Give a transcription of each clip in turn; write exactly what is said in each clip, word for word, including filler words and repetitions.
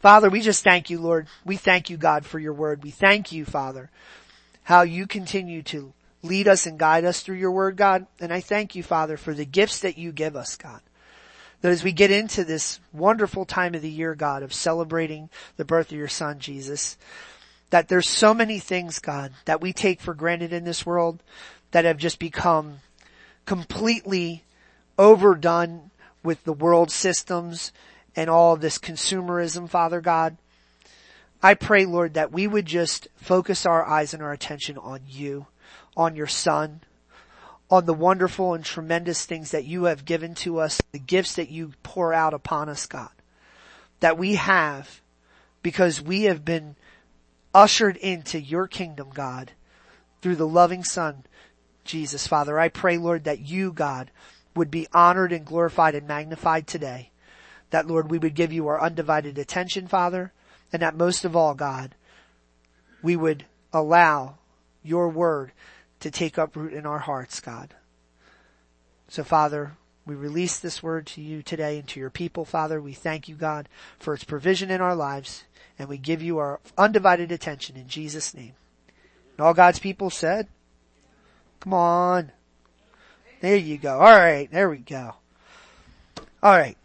Father, we just thank you, Lord. We thank you, God, for your word. We thank you, Father, how you continue to lead us and guide us through your word, God. And I thank you, Father, for the gifts that you give us, God. That as we get into this wonderful time of the year, God, of celebrating the birth of your son, Jesus, that there's so many things, God, that we take for granted in this world that have just become completely overdone with the world systems and all of this consumerism, Father God. I pray, Lord, that we would just focus our eyes and our attention on you, on your son, on the wonderful and tremendous things that you have given to us, the gifts that you pour out upon us, God, that we have because we have been ushered into your kingdom, God, through the loving son, Jesus, Father. I pray, Lord, that you, God, would be honored and glorified and magnified today. That, Lord, we would give you our undivided attention, Father, and that most of all, God, we would allow your word to take up root in our hearts, God. So, Father, we release this word to you today and to your people, Father. We thank you, God, for its provision in our lives, and we give you our undivided attention in Jesus' name. And all God's people said, come on. There you go. All right, there we go. All right.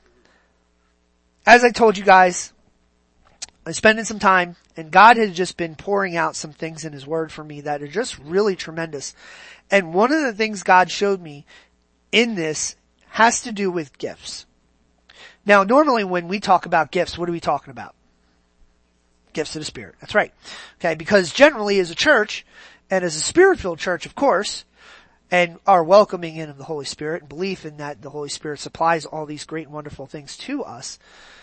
As I told you guys, I'm spending some time, and God has just been pouring out some things in his word for me that are just really tremendous. And one of the things God showed me in this has to do with gifts. Now, normally when we talk about gifts, what are we talking about? Gifts of the Spirit. That's right. Okay, because generally as a church, and as a Spirit-filled church, of course, and our welcoming in of the Holy Spirit and belief in that the Holy Spirit supplies all these great and wonderful things to us,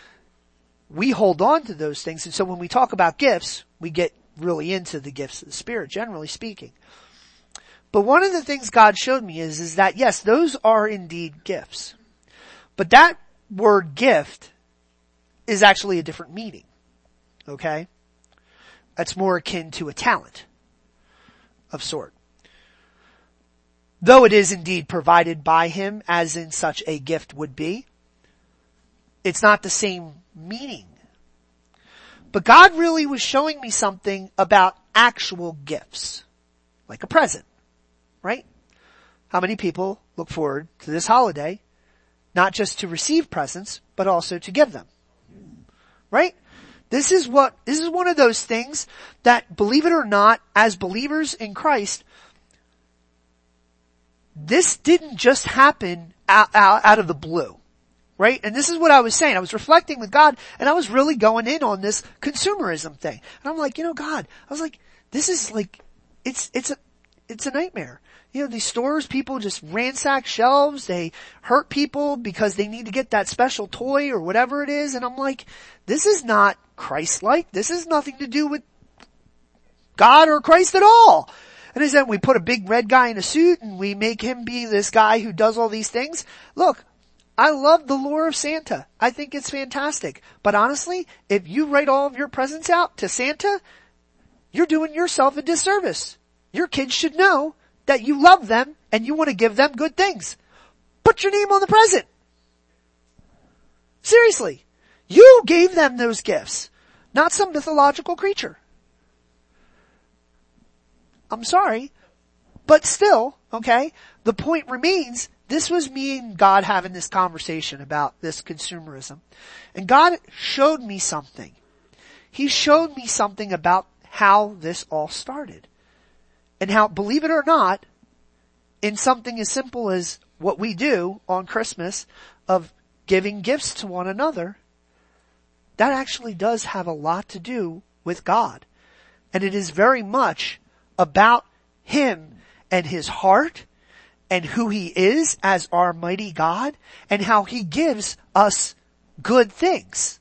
we hold on to those things. And so when we talk about gifts, we get really into the gifts of the Spirit, generally speaking. But one of the things God showed me is, is that yes, those are indeed gifts. But that word gift is actually a different meaning. Okay? That's more akin to a talent of sort. Though it is indeed provided by him, as in such a gift would be, it's not the same meaning. But God really was showing me something about actual gifts. Like a present. Right? How many people look forward to this holiday, not just to receive presents, but also to give them? Right? This is what, this is one of those things that, believe it or not, as believers in Christ, this didn't just happen out, out, out of the blue. Right? And this is what I was saying. I was reflecting with God, and I was really going in on this consumerism thing. And I'm like, you know, God, I was like, this is like, it's, it's a, it's a nightmare. You know, these stores, people just ransack shelves, they hurt people because they need to get that special toy or whatever it is, and I'm like, this is not Christ-like. This has nothing to do with God or Christ at all. And is that we put a big red guy in a suit and we make him be this guy who does all these things? Look, I love the lore of Santa. I think it's fantastic. But honestly, if you write all of your presents out to Santa, you're doing yourself a disservice. Your kids should know that you love them and you want to give them good things. Put your name on the present. Seriously. You gave them those gifts, not some mythological creature. I'm sorry, but still, okay, the point remains, this was me and God having this conversation about this consumerism. And God showed me something. He showed me something about how this all started. And how, believe it or not, in something as simple as what we do on Christmas of giving gifts to one another, that actually does have a lot to do with God. And it is very much about Him and His heart and who He is as our mighty God and how He gives us good things.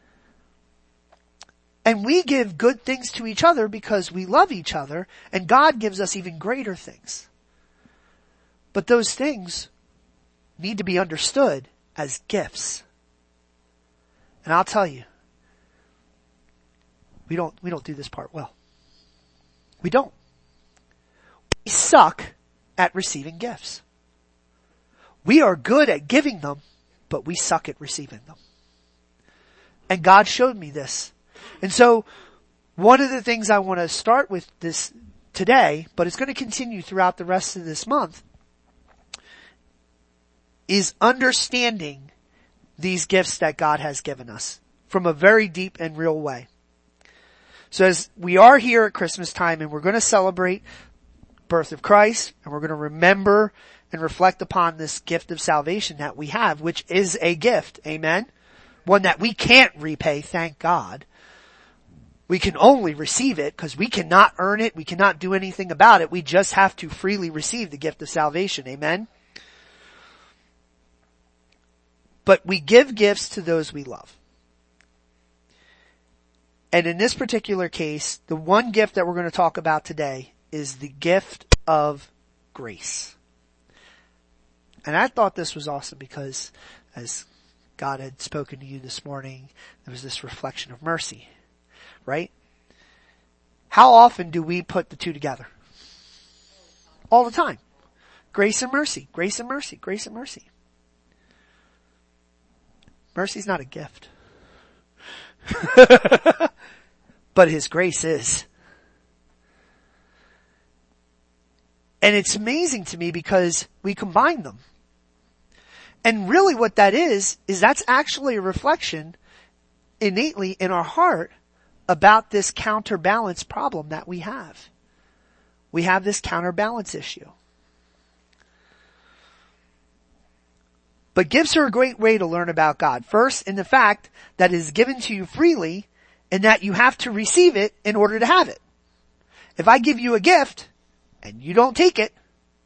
And we give good things to each other because we love each other, and God gives us even greater things. But those things need to be understood as gifts. And I'll tell you, we don't, we don't do this part well. We don't. We suck at receiving gifts. We are good at giving them, but we suck at receiving them. And God showed me this. And so, one of the things I want to start with this today, but it's going to continue throughout the rest of this month, is understanding these gifts that God has given us from a very deep and real way. So as we are here at Christmas time and we're going to celebrate birth of Christ, and we're going to remember and reflect upon this gift of salvation that we have, which is a gift, amen? One that we can't repay, thank God. We can only receive it because we cannot earn it, we cannot do anything about it, we just have to freely receive the gift of salvation, amen? But we give gifts to those we love. And in this particular case, the one gift that we're going to talk about today is the gift of grace. And I thought this was awesome because as God had spoken to you this morning, there was this reflection of mercy, right? How often do we put the two together? All the time. Grace and mercy, grace and mercy, grace and mercy. Mercy's not a gift. But His grace is. And it's amazing to me because we combine them. And really what that is, is that's actually a reflection innately in our heart about this counterbalance problem that we have. We have this counterbalance issue. But gifts are a great way to learn about God. First, in the fact that it is given to you freely and that you have to receive it in order to have it. If I give you a gift and you don't take it,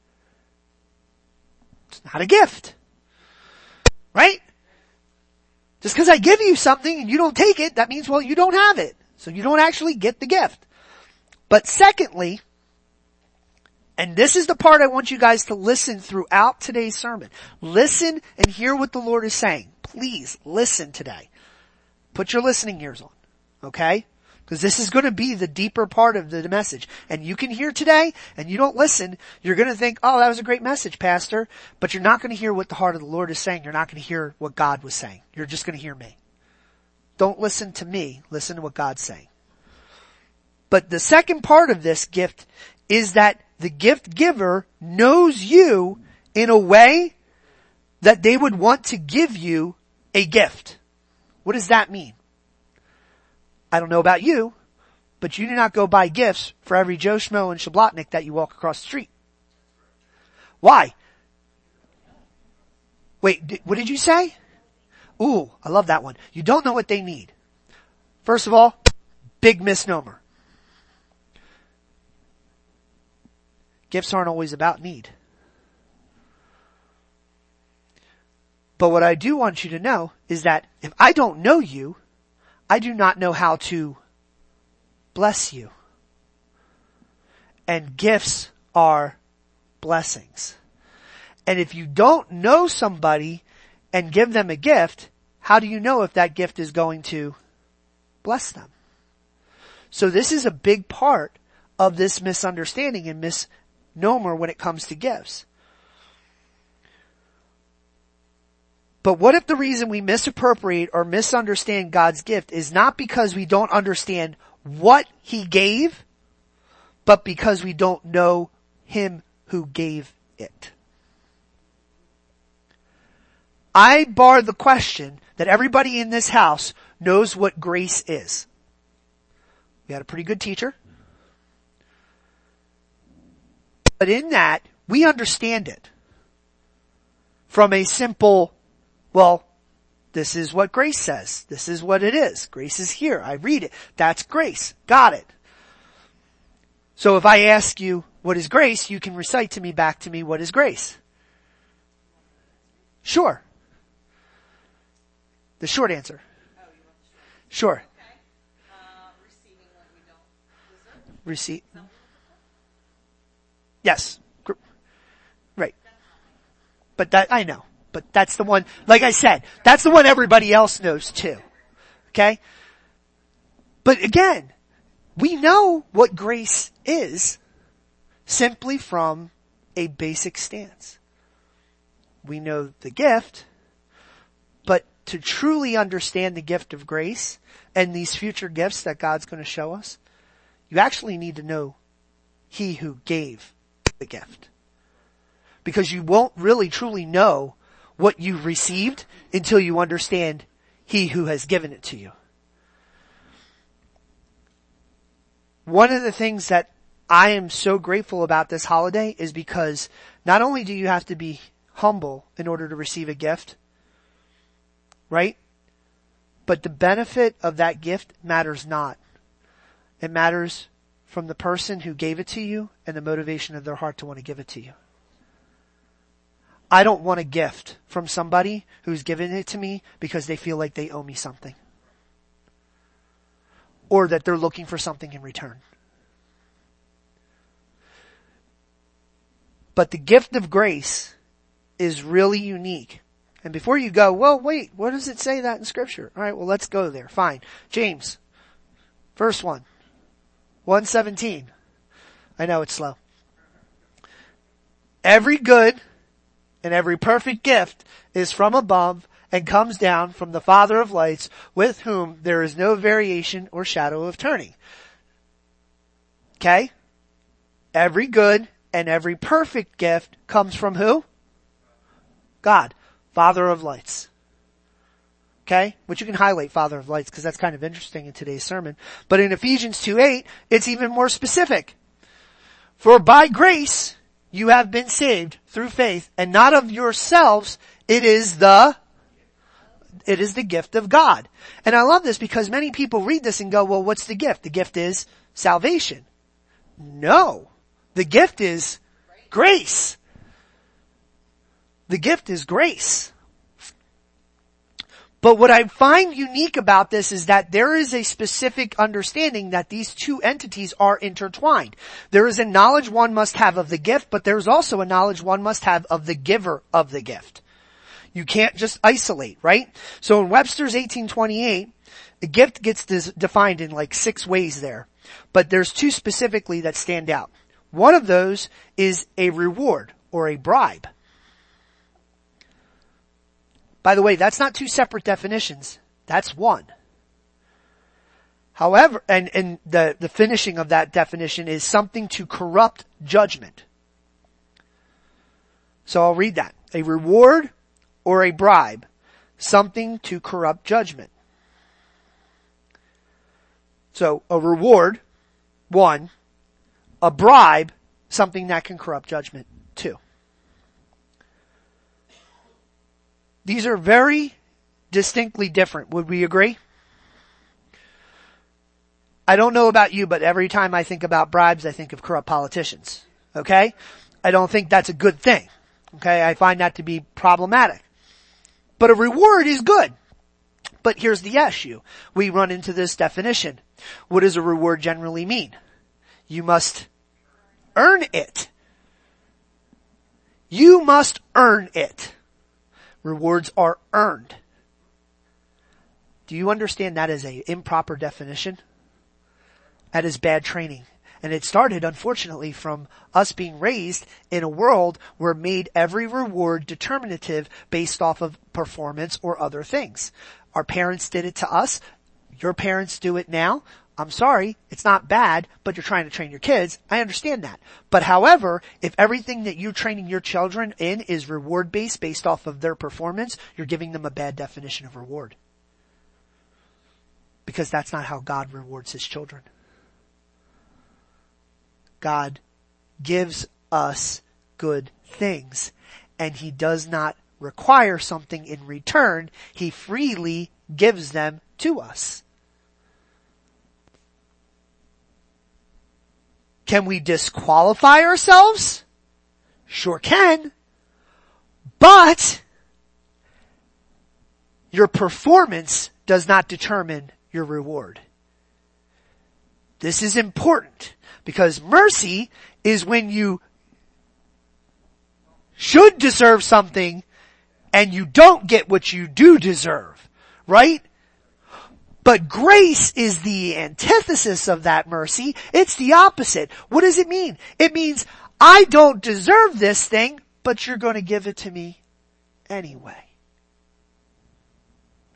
it's not a gift. Right? Just because I give you something and you don't take it, that means, well, you don't have it. So you don't actually get the gift. But secondly, and this is the part I want you guys to listen throughout today's sermon. Listen and hear what the Lord is saying. Please listen today. Put your listening ears on. Okay? Because this is going to be the deeper part of the message. And you can hear today and you don't listen, you're going to think, oh, that was a great message, Pastor. But you're not going to hear what the heart of the Lord is saying. You're not going to hear what God was saying. You're just going to hear me. Don't listen to me. Listen to what God's saying. But the second part of this gift is that the gift giver knows you in a way that they would want to give you a gift. What does that mean? I don't know about you, but you do not go buy gifts for every Joe Schmo and Shablotnik that you walk across the street. Why? Wait, did, what did you say? Ooh, I love that one. You don't know what they need. First of all, big misnomer. Gifts aren't always about need. But what I do want you to know is that if I don't know you, I do not know how to bless you. And gifts are blessings. And if you don't know somebody and give them a gift, how do you know if that gift is going to bless them? So this is a big part of this misunderstanding and misnomer when it comes to gifts. But what if the reason we misappropriate or misunderstand God's gift is not because we don't understand what He gave, but because we don't know Him who gave it? I bar the question that everybody in this house knows what grace is. We had a pretty good teacher. But in that, we understand it from a simple, well, this is what grace says. This is what it is. Grace is here. I read it. That's grace. Got it. So if I ask you, what is grace? You can recite to me, back to me, what is grace? Sure. The short answer. Sure. Okay. Uh, receiving what we don't deserve. Receive. Yes. Right. But that, I know. But that's the one, like I said, that's the one everybody else knows too. Okay? But again, we know what grace is simply from a basic stance. We know the gift, but to truly understand the gift of grace and these future gifts that God's going to show us, you actually need to know He who gave the gift. Because you won't really truly know what you've received until you understand He who has given it to you. One of the things that I am so grateful about this holiday is because not only do you have to be humble in order to receive a gift, right? But the benefit of that gift matters not. It matters from the person who gave it to you and the motivation of their heart to want to give it to you. I don't want a gift from somebody who's given it to me because they feel like they owe me something. Or that they're looking for something in return. But the gift of grace is really unique. And before you go, well, wait, what does it say that in Scripture? All right, well, let's go there. Fine. James, verse one. one seventeen. I know it's slow. Every good and every perfect gift is from above and comes down from the Father of lights, with whom there is no variation or shadow of turning. Okay? Every good and every perfect gift comes from who? God, Father of lights. Okay? Which you can highlight Father of lights because that's kind of interesting in today's sermon. But in Ephesians two eight, it's even more specific. For by grace you have been saved through faith, and not of yourselves. It is the, it is the gift of God. And I love this because many people read this and go, well, what's the gift? The gift is salvation. No. The gift is grace. The gift is grace. But what I find unique about this is that there is a specific understanding that these two entities are intertwined. There is a knowledge one must have of the gift, but there's also a knowledge one must have of the giver of the gift. You can't just isolate, right? So in Webster's eighteen twenty-eight, the gift gets dis- defined in like six ways there. But there's two specifically that stand out. One of those is a reward or a bribe. By the way, that's not two separate definitions. That's one. However, and, and the, the finishing of that definition is something to corrupt judgment. So I'll read that. A reward or a bribe, something to corrupt judgment. So a reward, one. A bribe, something that can corrupt judgment, two. These are very distinctly different. Would we agree? I don't know about you, but every time I think about bribes, I think of corrupt politicians. Okay? I don't think that's a good thing. Okay? I find that to be problematic. But a reward is good. But here's the issue. We run into this definition. What does a reward generally mean? You must earn it. You must earn it. Rewards are earned. Do you understand that as an improper definition? That is bad training. And it started, unfortunately, from us being raised in a world where made every reward determinative based off of performance or other things. Our parents did it to us. Your parents do it now. I'm sorry, it's not bad, but you're trying to train your kids. I understand that. But however, if everything that you're training your children in is reward-based based off of their performance, you're giving them a bad definition of reward. Because that's not how God rewards His children. God gives us good things, and He does not require something in return. He freely gives them to us. Can we disqualify ourselves? Sure can. But your performance does not determine your reward. This is important because mercy is when you should deserve something and you don't get what you do deserve, right? But grace is the antithesis of that mercy. It's the opposite. What does it mean? It means I don't deserve this thing, but you're going to give it to me anyway.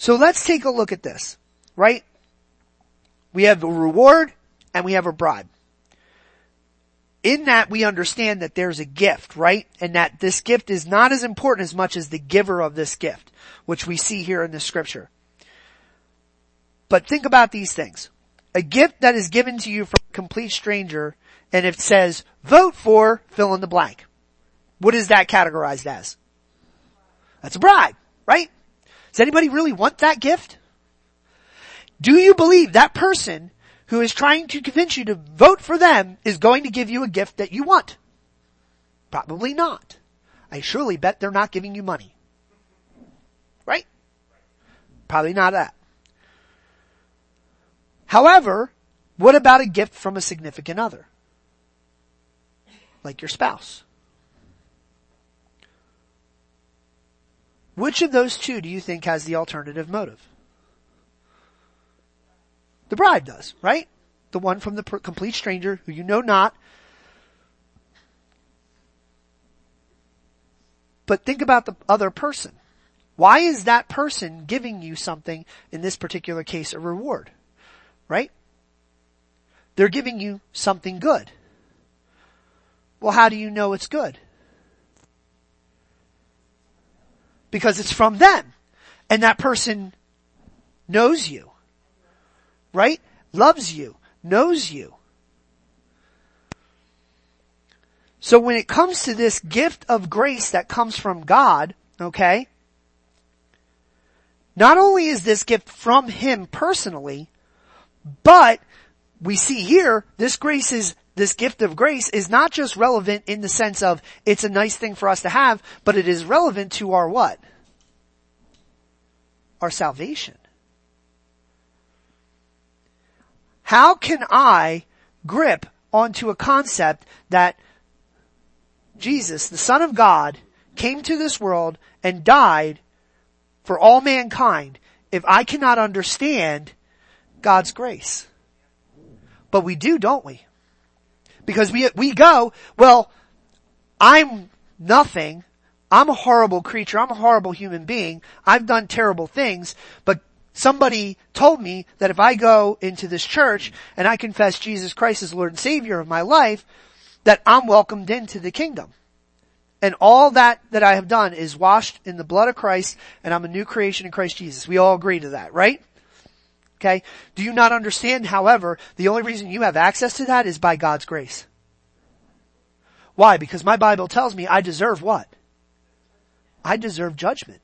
So let's take a look at this, right? We have a reward and we have a bribe. In that we understand that there's a gift, right? And that this gift is not as important as much as the giver of this gift, which we see here in the scripture. But think about these things. A gift that is given to you from a complete stranger, and it says, vote for fill in the blank. What is that categorized as? That's a bribe, right? Does anybody really want that gift? Do you believe that person who is trying to convince you to vote for them is going to give you a gift that you want? Probably not. I surely bet they're not giving you money. Right? Probably not that. However, what about a gift from a significant other? Like your spouse. Which of those two do you think has the alternative motive? The bride does, right? The one from the per- complete stranger who you know not. But think about the other person. Why is that person giving you something, in this particular case, a reward? Right? They're giving you something good. Well, how do you know it's good? Because it's from them. And that person knows you. Right? Loves you. Knows you. So when it comes to this gift of grace that comes from God, okay, not only is this gift from Him personally, but we see here, this grace is, this gift of grace is not just relevant in the sense of it's a nice thing for us to have, but it is relevant to our what? Our salvation. How can I grip onto a concept that Jesus, the Son of God, came to this world and died for all mankind if I cannot understand God's grace? But we do, don't we? Because we, we go, well, I'm nothing. I'm a horrible creature. I'm a horrible human being. I've done terrible things, but somebody told me that if I go into this church and I confess Jesus Christ as Lord and Savior of my life, that I'm welcomed into the kingdom. And all that that I have done is washed in the blood of Christ, and I'm a new creation in Christ Jesus. We all agree to that, right? Okay? Do you not understand, however, the only reason you have access to that is by God's grace? Why? Because my Bible tells me I deserve what? I deserve judgment.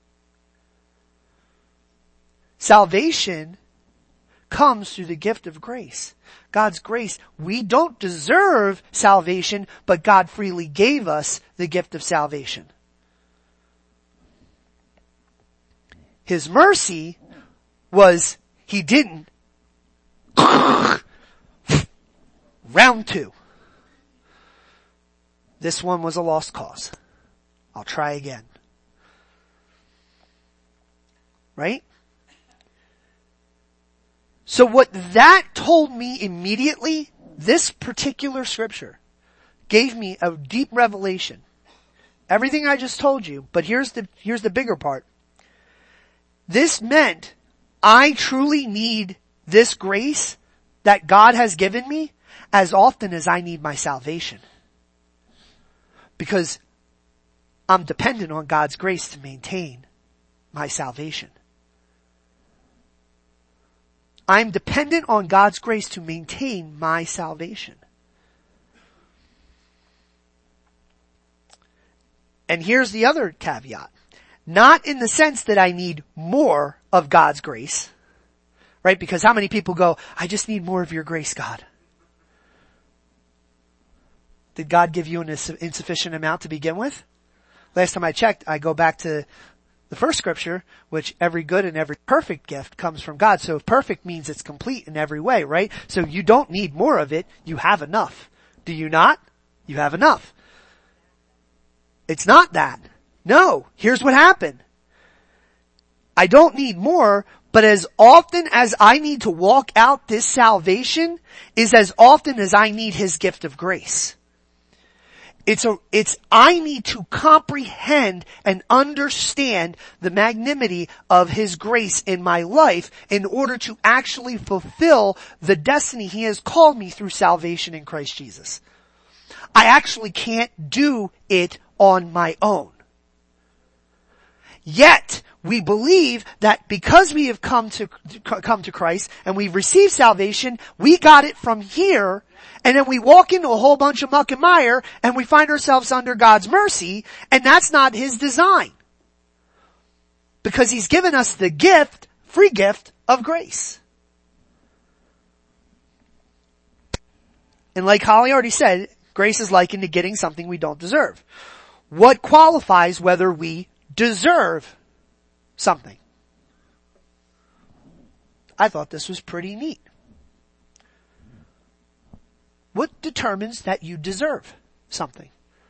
Salvation comes through the gift of grace. God's grace. We don't deserve salvation, but God freely gave us the gift of salvation. His mercy was He didn't round two. This one was a lost cause. I'll try again. Right? So what that told me immediately, this particular scripture gave me a deep revelation. Everything I just told you, but here's the, here's the bigger part. This meant I truly need this grace that God has given me as often as I need my salvation. Because I'm dependent on God's grace to maintain my salvation. I'm dependent on God's grace to maintain my salvation. And here's the other caveat. Not in the sense that I need more of God's grace, right? Because how many people go, I just need more of your grace, God. Did God give you an insufficient amount to begin with? Last time I checked, I go back to the first scripture, which every good and every perfect gift comes from God. So perfect means it's complete in every way, right? So you don't need more of it. You have enough. Do you not? You have enough. It's not that. No. Here's what happened. I don't need more, but as often as I need to walk out this salvation is as often as I need His gift of grace. It's a, it's, I need to comprehend and understand the magnanimity of His grace in my life in order to actually fulfill the destiny He has called me through salvation in Christ Jesus. I actually can't do it on my own. Yet, we believe that because we have come to, come to Christ and we've received salvation, we got it from here, and then we walk into a whole bunch of muck and mire and we find ourselves under God's mercy, and that's not His design. Because He's given us the gift, free gift of grace. And like Holly already said, grace is likened to getting something we don't deserve. What qualifies whether we deserve something? I thought this was pretty neat. What determines that you deserve something?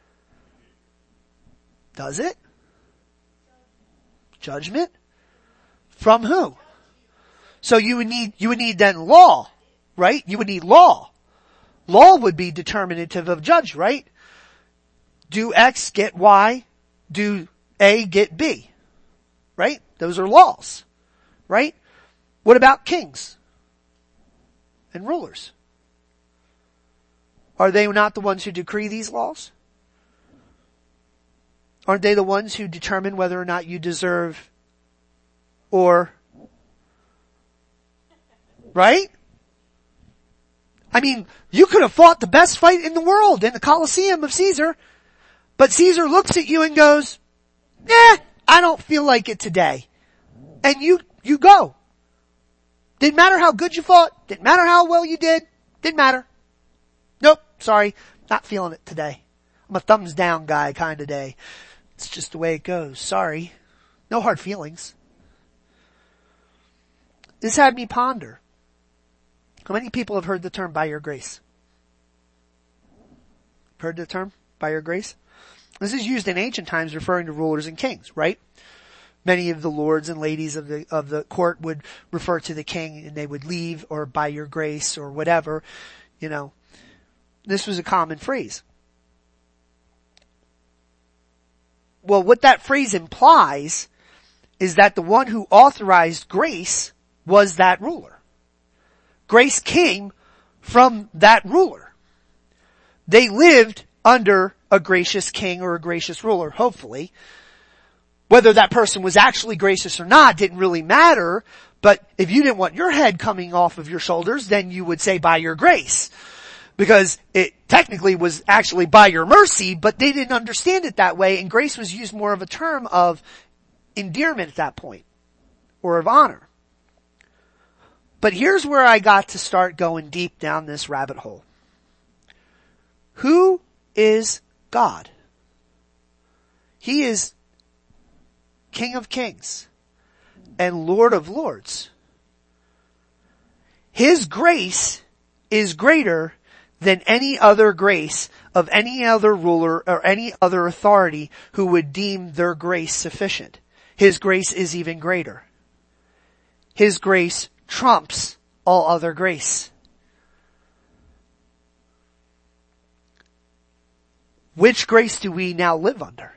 Does it? Judgment? From who? So you would need, you would need then law, right? You would need law. Law would be determinative of judge, right? Do X, get Y. Do A, get B. Right? Those are laws. Right? What about kings and rulers? Are they not the ones who decree these laws? Aren't they the ones who determine whether or not you deserve or, right? I mean, you could have fought the best fight in the world in the Colosseum of Caesar, but Caesar looks at you and goes, eh, I don't feel like it today. And you, you go. Didn't matter how good you fought. Didn't matter how well you did. Didn't matter. Nope, sorry. Not feeling it today. I'm a thumbs down guy kind of day. It's just the way it goes. Sorry. No hard feelings. This had me ponder. How many people have heard the term by your grace? Heard the term by your grace? This is used in ancient times referring to rulers and kings, right? Many of the lords and ladies of the, of the court would refer to the king and they would leave or by your grace or whatever, you know. This was a common phrase. Well, what that phrase implies is that the one who authorized grace was that ruler. Grace came from that ruler. They lived under a gracious king or a gracious ruler, hopefully. Whether that person was actually gracious or not didn't really matter, but if you didn't want your head coming off of your shoulders, then you would say by your grace. Because it technically was actually by your mercy, but they didn't understand it that way, and grace was used more of a term of endearment at that point, or of honor. But here's where I got to start going deep down this rabbit hole. Who is God? He is King of Kings and Lord of Lords. His grace is greater than any other grace of any other ruler or any other authority who would deem their grace sufficient. His grace is even greater. His grace trumps all other grace. Which grace do we now live under?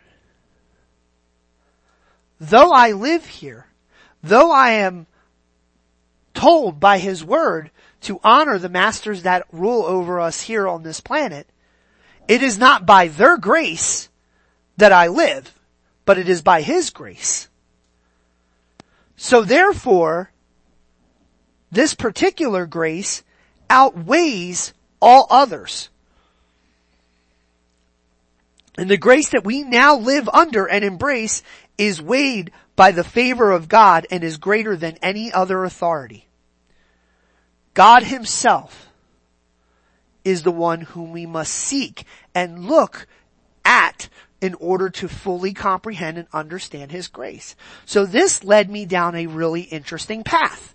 Though I live here, though I am told by His word to honor the masters that rule over us here on this planet, it is not by their grace that I live, but it is by His grace. So therefore, this particular grace outweighs all others. And the grace that we now live under and embrace is weighed by the favor of God and is greater than any other authority. God Himself is the one whom we must seek and look at in order to fully comprehend and understand His grace. So this led me down a really interesting path.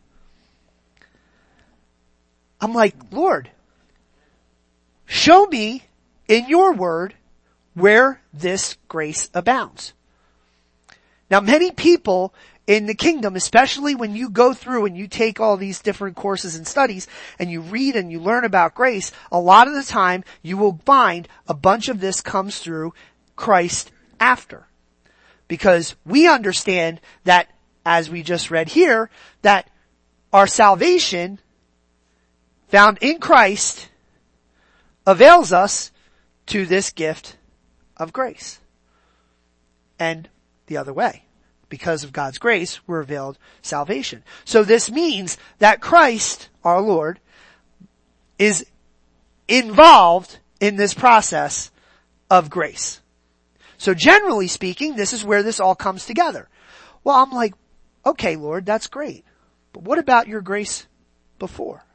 I'm like, Lord, show me in your word where this grace abounds. Now many people in the kingdom, especially when you go through and you take all these different courses and studies and you read and you learn about grace, a lot of the time you will find a bunch of this comes through Christ after. Because we understand that, as we just read here, that our salvation found in Christ avails us to this gift of grace. And the other way. Because of God's grace, we're availed salvation. So this means that Christ, our Lord, is involved in this process of grace. So generally speaking, this is where this all comes together. Well, I'm like, okay, Lord, that's great. But what about your grace before?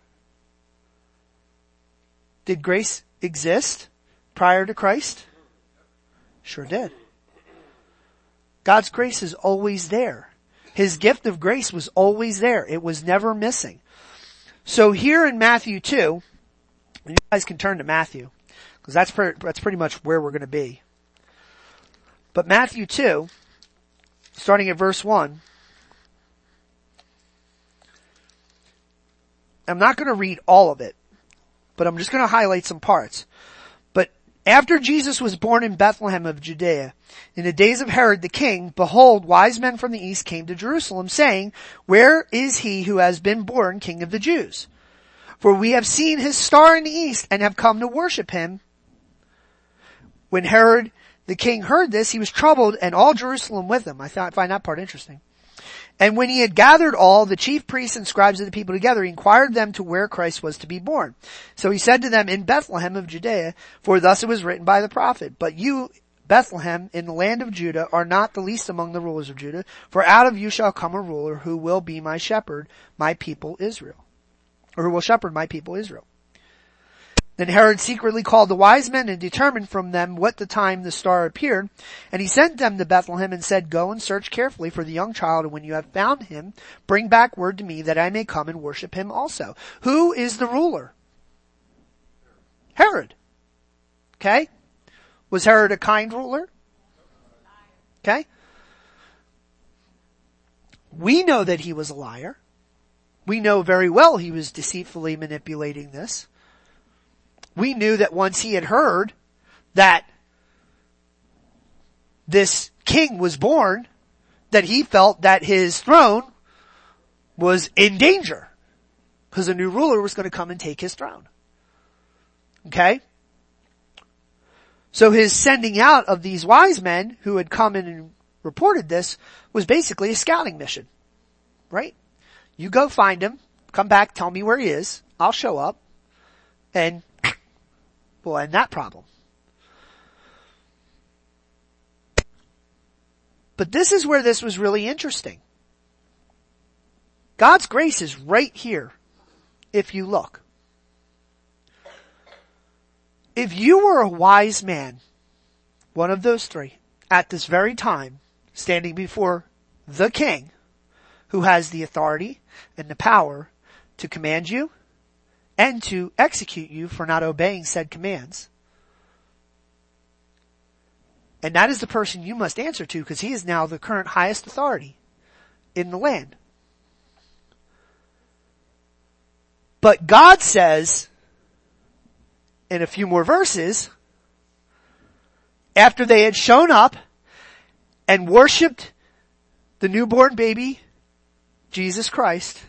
Did grace exist prior to Christ? Sure did. God's grace is always there. His gift of grace was always there. It was never missing. So here in Matthew two, you guys can turn to Matthew, because that's, pre- that's pretty much where we're going to be. But Matthew two, starting at verse one, I'm not going to read all of it, but I'm just going to highlight some parts. But after Jesus was born in Bethlehem of Judea, in the days of Herod the king, behold, wise men from the east came to Jerusalem, saying, where is he who has been born King of the Jews? For we have seen his star in the east and have come to worship him. When Herod the king heard this, he was troubled, and all Jerusalem with him. I find that part interesting. And when he had gathered all the chief priests and scribes of the people together, he inquired them to where Christ was to be born. So he said to them, in Bethlehem of Judea, for thus it was written by the prophet, but you, Bethlehem, in the land of Judah, are not the least among the rulers of Judah, for out of you shall come a ruler who will be my shepherd, my people Israel. Or who will shepherd my people Israel. Then Herod secretly called the wise men and determined from them what the time the star appeared. And he sent them to Bethlehem and said, go and search carefully for the young child, and when you have found him, bring back word to me that I may come and worship him also. Who is the ruler? Herod. Okay? Was Herod a kind ruler? Okay? We know that he was a liar. We know very well he was deceitfully manipulating this. We knew that once he had heard that this king was born, that he felt that his throne was in danger, because a new ruler was going to come and take his throne. Okay? So his sending out of these wise men who had come in and reported this was basically a scouting mission. Right? You go find him, come back, tell me where he is, I'll show up, and we'll end that problem. But this is where this was really interesting. God's grace is right here, if you look. If you were a wise man, one of those three, at this very time, standing before the king, who has the authority and the power to command you and to execute you for not obeying said commands. And that is the person you must answer to, because he is now the current highest authority in the land. But God says, in a few more verses, after they had shown up and worshipped the newborn baby, Jesus Christ,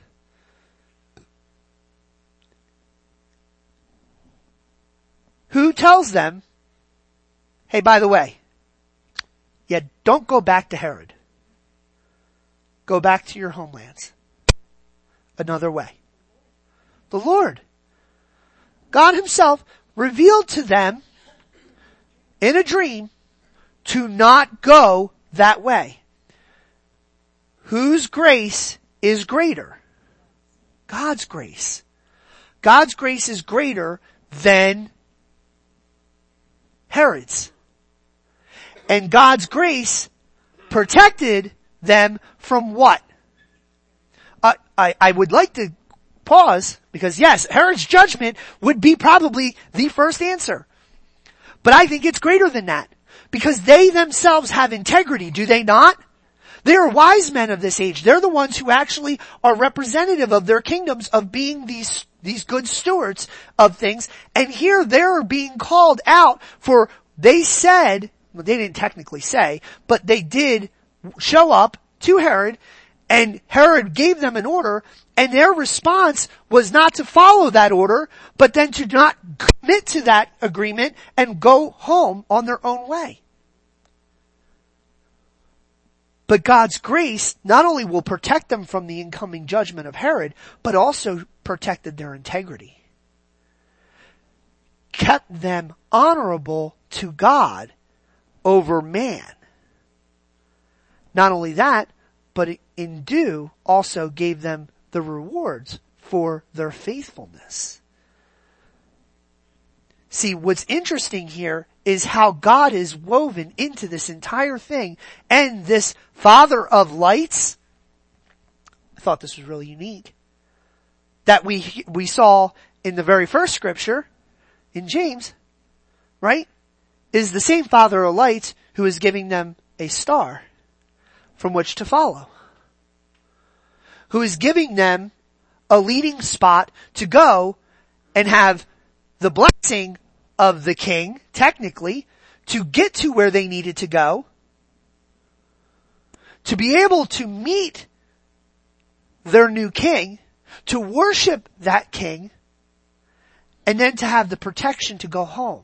who tells them, hey, by the way, yeah, don't go back to Herod. Go back to your homelands. Another way. The Lord, God himself, revealed to them in a dream to not go that way. Whose grace is greater? God's grace. God's grace is greater than Herod's. And God's grace protected them from what? Uh, I, I would like to pause, because yes, Herod's judgment would be probably the first answer. But I think it's greater than that. Because they themselves have integrity, do they not? They are wise men of this age. They're the ones who actually are representative of their kingdoms, of being these, these good stewards of things. And here they're being called out for, they said, well, they didn't technically say, but they did show up to Herod, and Herod gave them an order, and their response was not to follow that order, but then to not commit to that agreement and go home on their own way. But God's grace not only will protect them from the incoming judgment of Herod, but also protected their integrity. Kept them honorable to God over man. Not only that, but in due also gave them the rewards for their faithfulness. See, what's interesting here is how God is woven into this entire thing, and this Father of lights, I thought this was really unique, that we, we saw in the very first scripture, in James, right, is the same Father of lights who is giving them a star from which to follow. Who is giving them a leading spot to go and have the blessing of the king, technically, to get to where they needed to go, to be able to meet their new king, to worship that king, and then to have the protection to go home.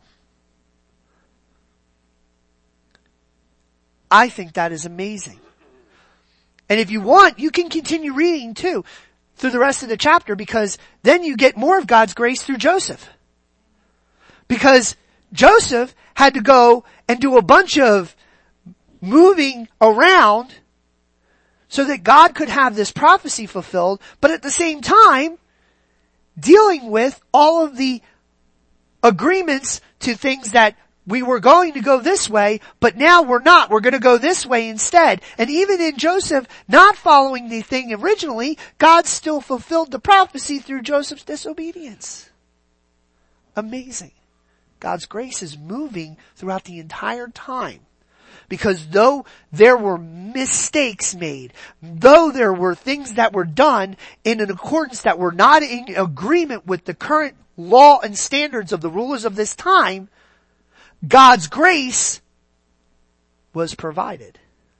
I think that is amazing. And if you want, you can continue reading too through the rest of the chapter, because then you get more of God's grace through Joseph. Because Joseph had to go and do a bunch of moving around so that God could have this prophecy fulfilled, but at the same time, dealing with all of the agreements to things that we were going to go this way, but now we're not. We're going to go this way instead. And even in Joseph not following the thing originally, God still fulfilled the prophecy through Joseph's disobedience. Amazing. God's grace is moving throughout the entire time. Because though there were mistakes made, though there were things that were done in an accordance that were not in agreement with the current law and standards of the rulers of this time, God's grace was provided.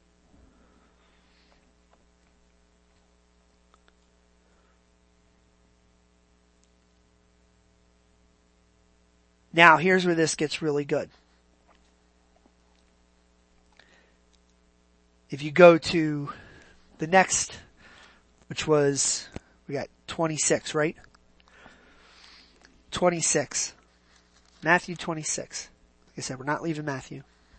Now, here's where this gets really good. If you go to the next, which was, we got twenty-six, right? twenty-six. Matthew twenty-six. Like I said, we're not leaving Matthew.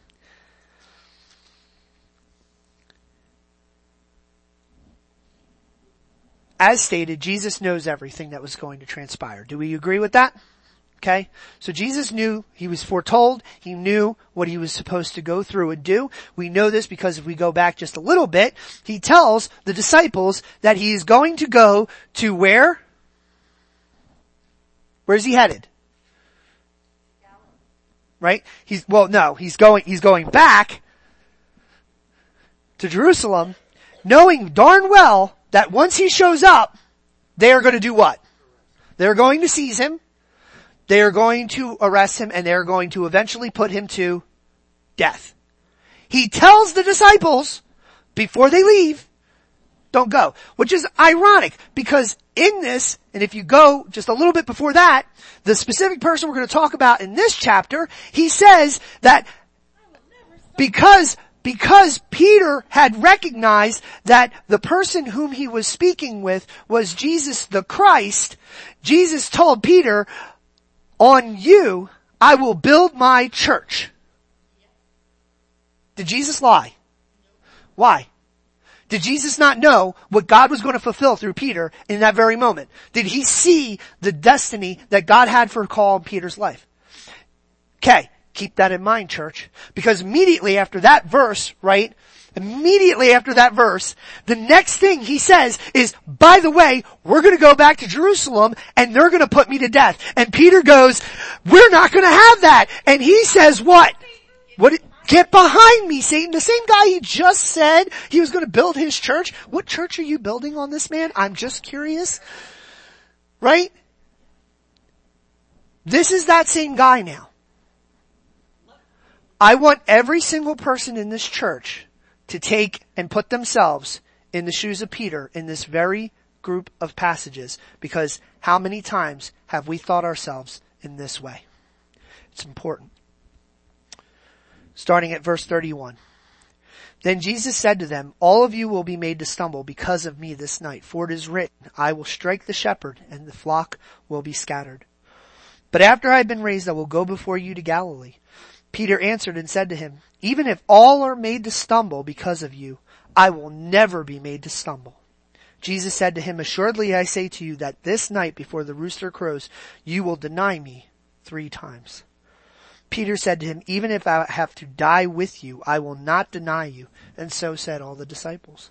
As stated, Jesus knows everything that was going to transpire. Do we agree with that? Okay? So Jesus knew, he was foretold, he knew what he was supposed to go through and do. We know this because if we go back just a little bit, he tells the disciples that he is going to go to where? Where's he headed? Right? He's, well, no, he's going, he's going back to Jerusalem, knowing darn well that once he shows up, they are going to do what? They're going to seize him. They are going to arrest him, and they're going to eventually put him to death. He tells the disciples before they leave, don't go. Which is ironic, because in this, and if you go just a little bit before that, the specific person we're going to talk about in this chapter, he says that because, because Peter had recognized that the person whom he was speaking with was Jesus the Christ, Jesus told Peter, on you, I will build my church. Did Jesus lie? Why? Did Jesus not know what God was going to fulfill through Peter in that very moment? Did he see the destiny that God had for Paul in Peter's life? Okay, keep that in mind, church. Because immediately after that verse, right, immediately after that verse, the next thing he says is, by the way, we're going to go back to Jerusalem and they're going to put me to death. And Peter goes, we're not going to have that. And he says what? What? Get behind me, Satan. The same guy he just said he was going to build his church. What church are you building on this man? I'm just curious. Right? This is that same guy now. I want every single person in this church to take and put themselves in the shoes of Peter in this very group of passages, because how many times have we thought ourselves in this way? It's important. Starting at verse thirty-one. Then Jesus said to them, all of you will be made to stumble because of me this night, for it is written, I will strike the shepherd and the flock will be scattered. But after I have been raised, I will go before you to Galilee. Peter answered and said to him, even if all are made to stumble because of you, I will never be made to stumble. Jesus said to him, assuredly I say to you that this night before the rooster crows, you will deny me three times. Peter said to him, even if I have to die with you, I will not deny you. And so said all the disciples.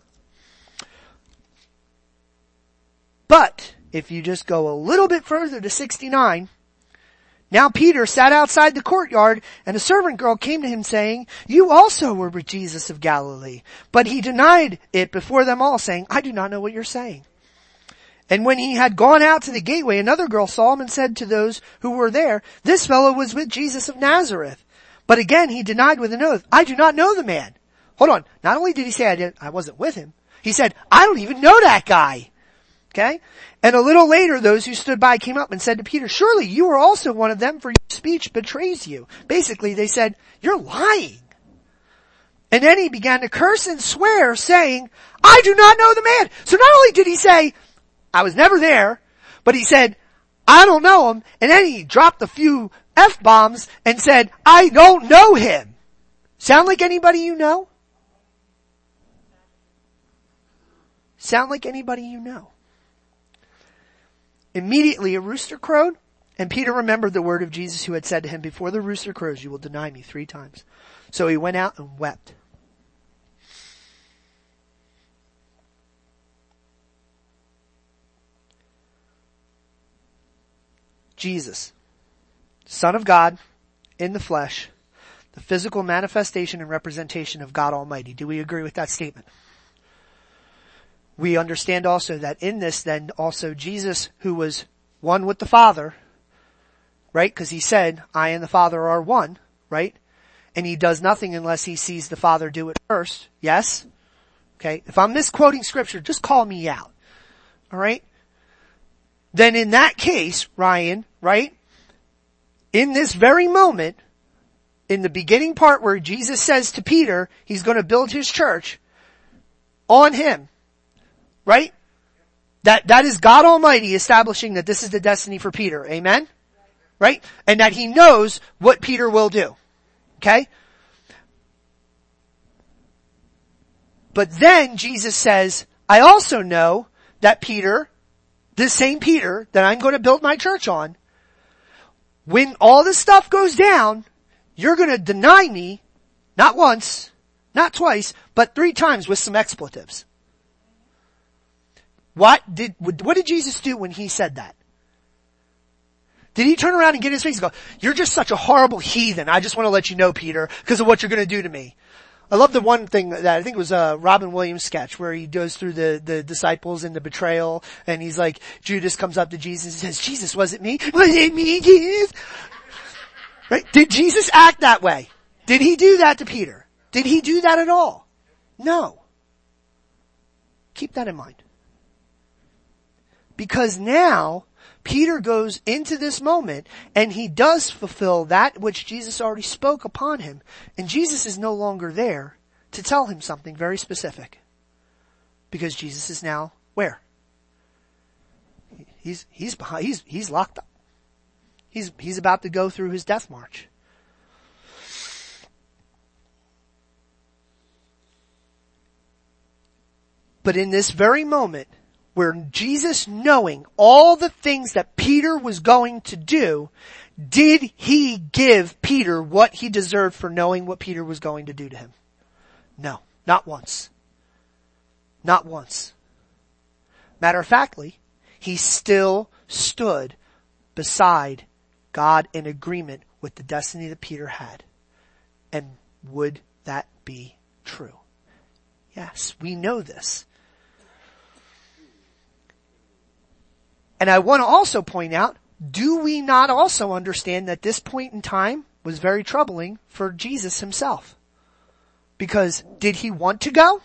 But if you just go a little bit further to sixty-nine, now Peter sat outside the courtyard, and a servant girl came to him saying, you also were with Jesus of Galilee. But he denied it before them all, saying, I do not know what you're saying. And when he had gone out to the gateway, another girl saw him and said to those who were there, this fellow was with Jesus of Nazareth. But again he denied with an oath, I do not know the man. Hold on. Not only did he say I, didn't, I wasn't with him, he said, I don't even know that guy. Okay? And a little later, those who stood by came up and said to Peter, surely you are also one of them, for your speech betrays you. Basically, they said, you're lying. And then he began to curse and swear, saying, I do not know the man. So not only did he say, I was never there, but he said, I don't know him. And then he dropped a few F-bombs and said, I don't know him. Sound like anybody you know? Sound like anybody you know? Immediately a rooster crowed, and Peter remembered the word of Jesus who had said to him, before the rooster crows, you will deny me three times. So he went out and wept. Jesus, Son of God, in the flesh, the physical manifestation and representation of God Almighty. Do we agree with that statement? We understand also that in this then also Jesus, who was one with the Father, right? Because he said, I and the Father are one, right? And he does nothing unless he sees the Father do it first. Yes? Okay. If I'm misquoting scripture, just call me out. Alright? Then in that case, Ryan, right? In this very moment, in the beginning part where Jesus says to Peter, he's going to build his church on him, right? That, that is God Almighty establishing that this is the destiny for Peter. Amen? Right? And that he knows what Peter will do. Okay? But then Jesus says, I also know that Peter, this same Peter that I'm going to build my church on, when all this stuff goes down, you're going to deny me, not once, not twice, but three times with some expletives. What did, what did Jesus do when he said that? Did he turn around and get in his face and go, you're just such a horrible heathen. I just want to let you know, Peter, because of what you're going to do to me. I love the one thing that I think it was a Robin Williams sketch where he goes through the, the disciples and the betrayal, and he's like, Judas comes up to Jesus and says, Jesus, was it me? Was it me, Jesus? Right? Did Jesus act that way? Did he do that to Peter? Did he do that at all? No. Keep that in mind. Because now, Peter goes into this moment and he does fulfill that which Jesus already spoke upon him. And Jesus is no longer there to tell him something very specific. Because Jesus is now where? He's, he's behind, he's, he's locked up. He's, he's about to go through his death march. But in this very moment, where Jesus, knowing all the things that Peter was going to do, did he give Peter what he deserved for knowing what Peter was going to do to him? No, not once. Not once. Matter of factly, he still stood beside God in agreement with the destiny that Peter had. And Would that be true? Yes, we know this. And I want to also point out, do we not also understand that this point in time was very troubling for Jesus himself? Because did he want to go?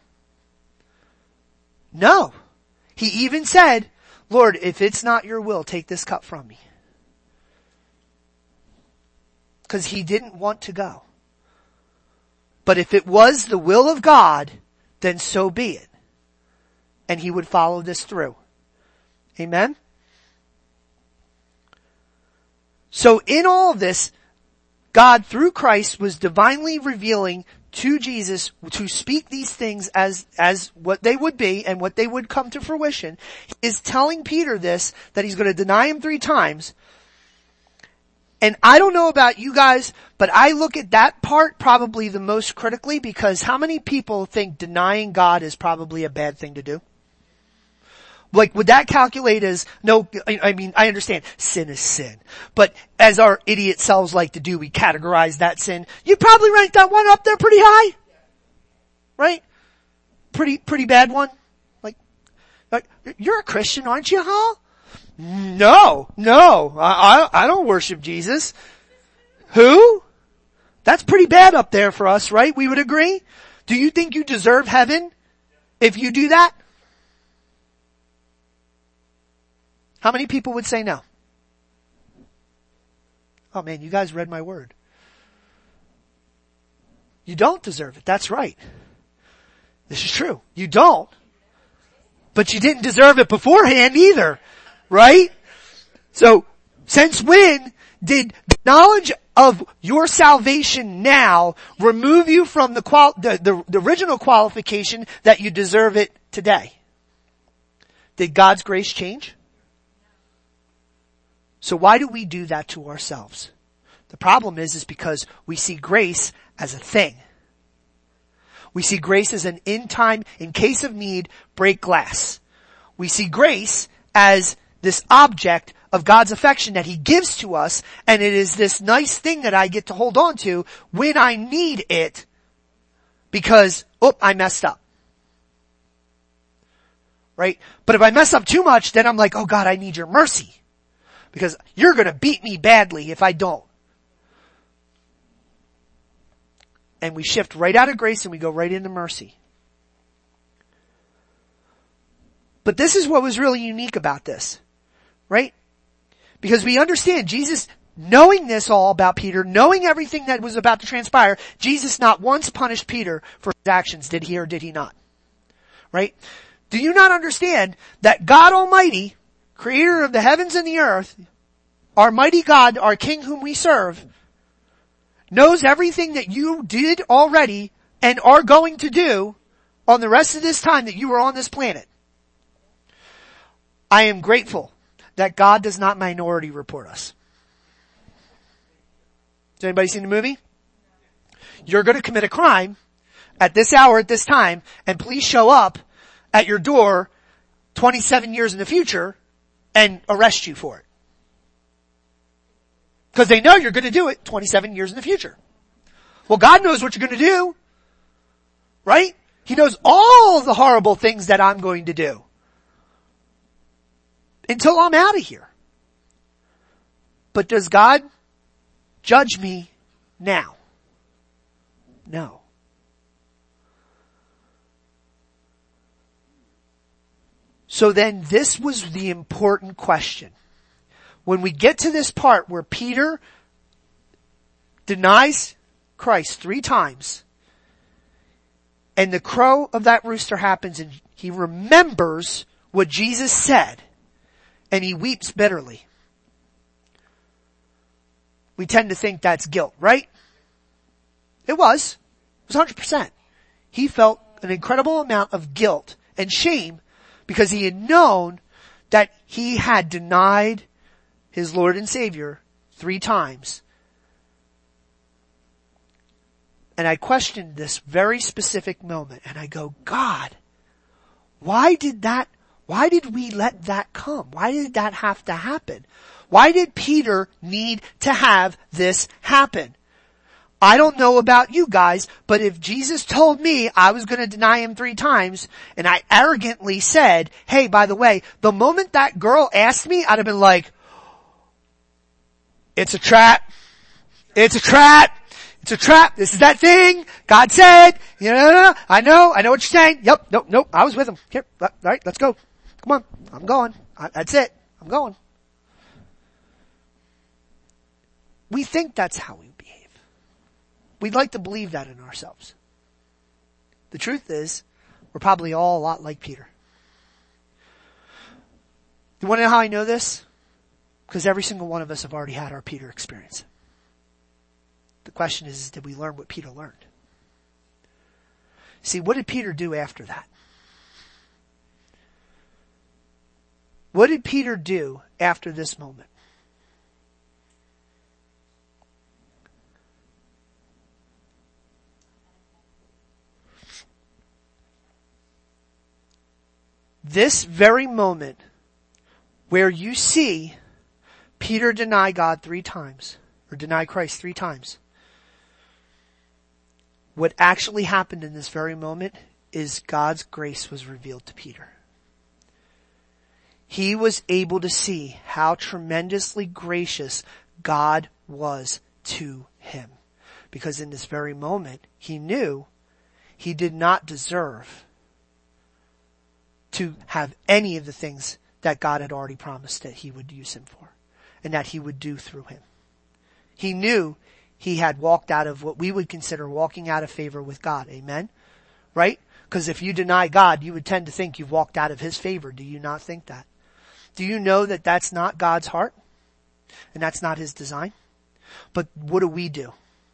No. He even said, Lord, if it's not your will, take this cup from me. Because he didn't want to go. But if it was the will of God, then so be it. And he would follow this through. Amen? So in all of this, God through Christ was divinely revealing to Jesus to speak these things as, as what they would be and what they would come to fruition. He is telling Peter this, that he's going to deny him three times. And I don't know about you guys, but I look at that part probably the most critically, because how many people think denying God is probably a bad thing to do? Like, would that calculate as, no, I mean, I understand, sin is sin. But as our idiot selves like to do, we categorize that sin. You probably rank that one up there pretty high. Right? Pretty, pretty bad one. Like, like you're a Christian, aren't you, huh? No, no, I, I, I don't worship Jesus. Who? That's pretty bad up there for us, right? We would agree? Do you think you deserve heaven if you do that? How many people would say no? Oh man, you guys read my word. You don't deserve it. That's right. This is true. You don't. But you didn't deserve it beforehand either. Right? So, since when did the knowledge of your salvation now remove you from the, qual- the, the, the original qualification that you deserve it today? Did God's grace change? So why do we do that to ourselves? The problem is, is because we see grace as a thing. We see grace as an in time, in case of need, break glass. We see grace as this object of God's affection that he gives to us, and it is this nice thing that I get to hold on to when I need it because, oh, I messed up. Right? But if I mess up too much, then I'm like, oh God, I need your mercy. Because you're gonna beat me badly if I don't. And we shift right out of grace and we go right into mercy. But this is what was really unique about this. Right? Because we understand Jesus, knowing this all about Peter, knowing everything that was about to transpire, Jesus not once punished Peter for his actions, did he or did he not? Right? Do you not understand that God Almighty, creator of the heavens and the earth, our mighty God, our King whom we serve, knows everything that you did already and are going to do on the rest of this time that you were on this planet? I am grateful that God does not minority report us. Has anybody seen the movie? You're going to commit a crime at this hour, at this time, and police show up at your door twenty-seven years in the future and arrest you for it. Because they know you're going to do it twenty-seven years in the future. Well, God knows what you're going to do. Right? He knows all the horrible things that I'm going to do. Until I'm out of here. But does God judge me now? No. So then this was the important question. When we get to this part where Peter denies Christ three times, and the crow of that rooster happens and he remembers what Jesus said, and he weeps bitterly. We tend to think that's guilt, right? It was. It was one hundred percent. He felt an incredible amount of guilt and shame because he had known that he had denied his Lord and Savior three times. And I questioned this very specific moment, and I go, God, why did that Why did we let that come? Why did that have to happen? Why did Peter need to have this happen? I don't know about you guys, but if Jesus told me I was going to deny him three times, and I arrogantly said, hey, by the way, the moment that girl asked me, I'd have been like, it's a trap. It's a trap. It's a trap. This is that thing. God said, you know, I know, I know what you're saying. Yep, nope, nope, I was with him. Here, all right, let's go. Come on, I'm going. I, that's it. I'm going. We think that's how we behave. We'd like to believe that in ourselves. The truth is, we're probably all a lot like Peter. You want to know how I know this? Because every single one of us have already had our Peter experience. The question is, is did we learn what Peter learned? See, what did Peter do after that? What did Peter do after this moment? This very moment where you see Peter deny God three times, or deny Christ three times, what actually happened in this very moment is God's grace was revealed to Peter. He was able to see how tremendously gracious God was to him. Because in this very moment, he knew he did not deserve to have any of the things that God had already promised that he would use him for and that he would do through him. He knew he had walked out of what we would consider walking out of favor with God. Amen? Right? Because if you deny God, you would tend to think you've walked out of his favor. Do you not think that? Do you know that that's not God's heart? And that's not his design? But what do we do?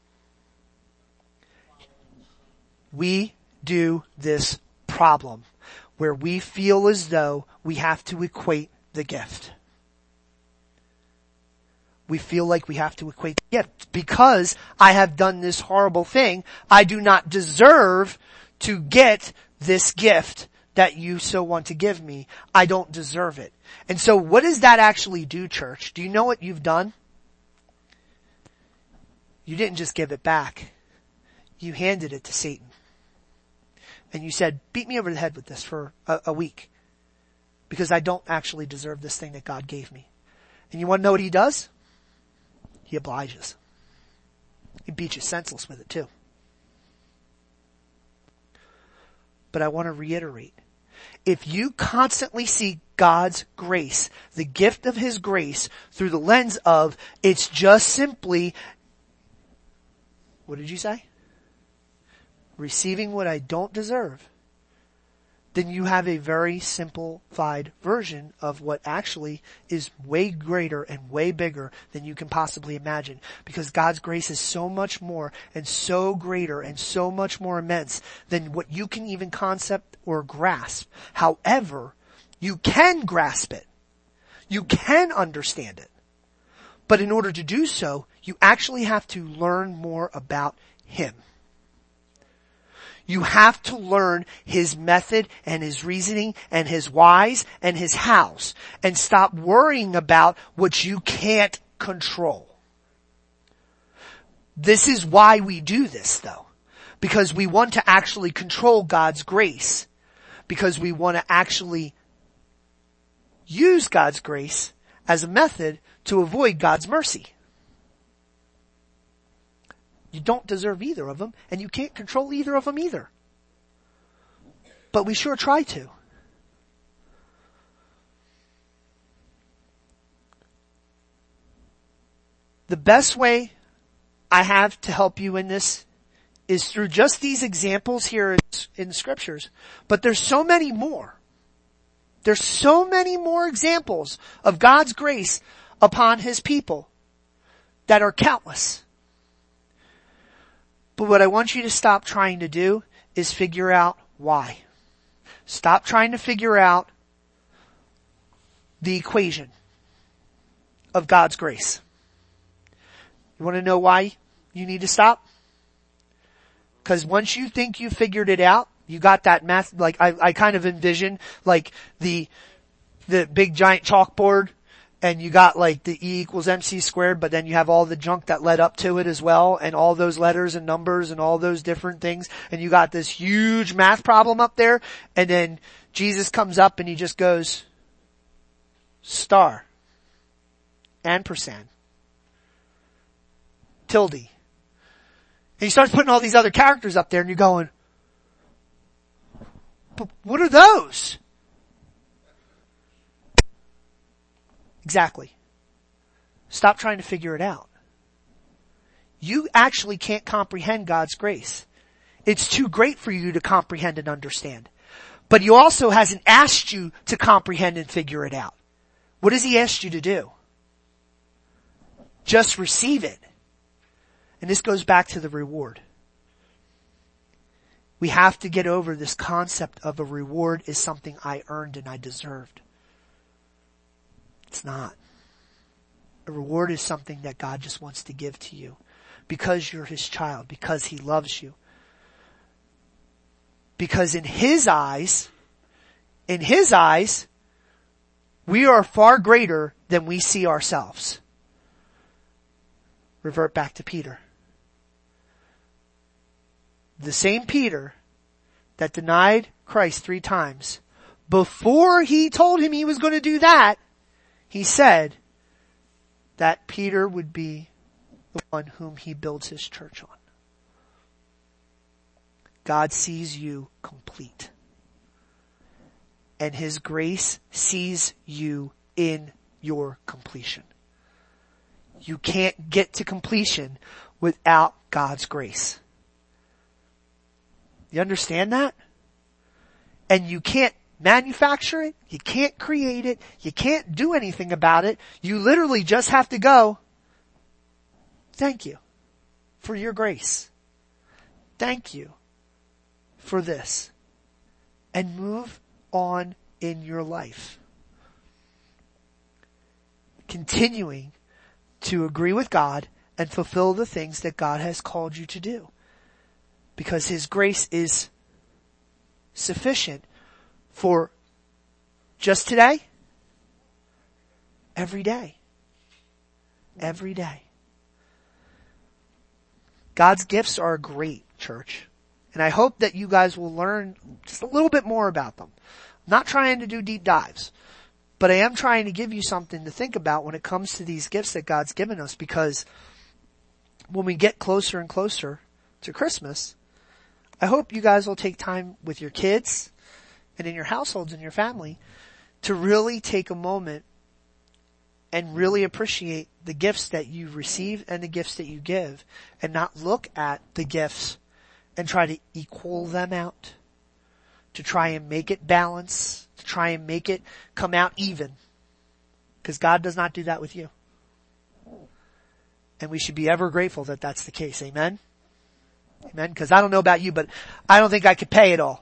We do this problem where we feel as though we have to equate the gift. We feel like we have to equate the gift. Because I have done this horrible thing, I do not deserve to get this gift that you so want to give me. I don't deserve it. And so what does that actually do, church? Do you know what you've done? You didn't just give it back. You handed it to Satan. And you said, beat me over the head with this for a, a week. Because I don't actually deserve this thing that God gave me. And you want to know what he does? He obliges. He beats you senseless with it too. But I want to reiterate. If you constantly see God's grace, the gift of his grace, through the lens of, it's just simply, what did you say? Receiving what I don't deserve, then you have a very simplified version of what actually is way greater and way bigger than you can possibly imagine. Because God's grace is so much more and so greater and so much more immense than what you can even concept or grasp. However, you can grasp it. You can understand it. But in order to do so, you actually have to learn more about him. You have to learn his method and his reasoning and his whys and his hows and stop worrying about what you can't control. This is why we do this though, because we want to actually control God's grace, because we want to actually use God's grace as a method to avoid God's mercy. You don't deserve either of them, and you can't control either of them either. But we sure try to. The best way I have to help you in this is through just these examples here in, in the scriptures. But there's so many more. There's so many more examples of God's grace upon his people that are countless. But what I want you to stop trying to do is figure out why. Stop trying to figure out the equation of God's grace. You want to know why you need to stop? Because once you think you figured it out, you got that math, like I, I kind of envision like the, the big giant chalkboard and you got like the E equals mc squared, but then you have all the junk that led up to it as well, and all those letters and numbers and all those different things, and you got this huge math problem up there, and then Jesus comes up and he just goes, star, ampersand, tilde. And he starts putting all these other characters up there, and you're going, but what are those? Exactly. Stop trying to figure it out. You actually can't comprehend God's grace. It's too great for you to comprehend and understand. But he also hasn't asked you to comprehend and figure it out. What has he asked you to do? Just receive it. And this goes back to the reward. We have to get over this concept of a reward is something I earned and I deserved. It's not. A reward is something that God just wants to give to you because you're his child, because he loves you. Because in his eyes, in his eyes, we are far greater than we see ourselves. Revert back to Peter. The same Peter that denied Christ three times, before he told him he was going to do that, he said that Peter would be the one whom he builds his church on. God sees you complete. And his grace sees you in your completion. You can't get to completion without God's grace. You understand that? And you can't manufacture it. You can't create it. You can't do anything about it. You literally just have to go, thank you for your grace. Thank you for this. And move on in your life. Continuing to agree with God and fulfill the things that God has called you to do. Because his grace is sufficient for just today, every day, every day. God's gifts are great, church. And I hope that you guys will learn just a little bit more about them. I'm not trying to do deep dives, but I am trying to give you something to think about when it comes to these gifts that God's given us, because when we get closer and closer to Christmas, I hope you guys will take time with your kids and in your households and your family to really take a moment and really appreciate the gifts that you receive and the gifts that you give, and not look at the gifts and try to equal them out, to try and make it balance, to try and make it come out even. Because God does not do that with you. And we should be ever grateful that that's the case. Amen? Amen? Because I don't know about you, but I don't think I could pay it all.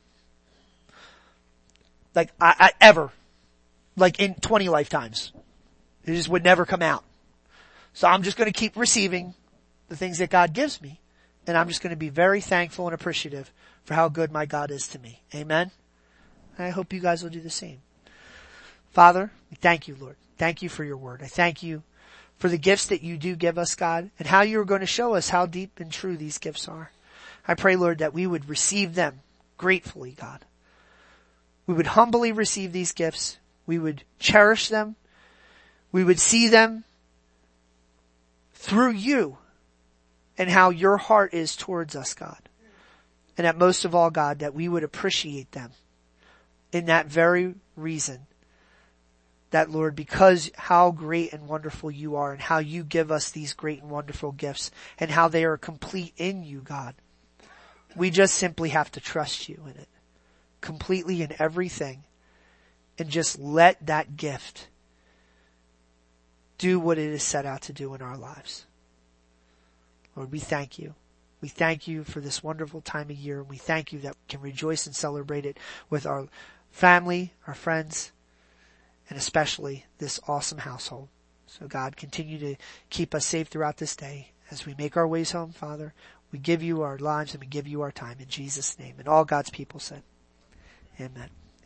Like, I, I ever. Like in twenty lifetimes. It just would never come out. So I'm just going to keep receiving the things that God gives me. And I'm just going to be very thankful and appreciative for how good my God is to me. Amen? And I hope you guys will do the same. Father, we thank you, Lord. Thank you for your word. I thank you for the gifts that you do give us, God, and how you're going to show us how deep and true these gifts are. I pray, Lord, that we would receive them gratefully, God. We would humbly receive these gifts. We would cherish them. We would see them through you and how your heart is towards us, God. And that most of all, God, that we would appreciate them in that very reason. That, Lord, because how great and wonderful you are, and how you give us these great and wonderful gifts, and how they are complete in you, God. We just simply have to trust you in it. Completely in everything. And just let that gift do what it is set out to do in our lives. Lord, we thank you. We thank you for this wonderful time of year. And we thank you that we can rejoice and celebrate it with our family, our friends, and especially this awesome household. So God, continue to keep us safe throughout this day as we make our ways home, Father. We give you our lives and we give you our time in Jesus' name. And all God's people said, amen.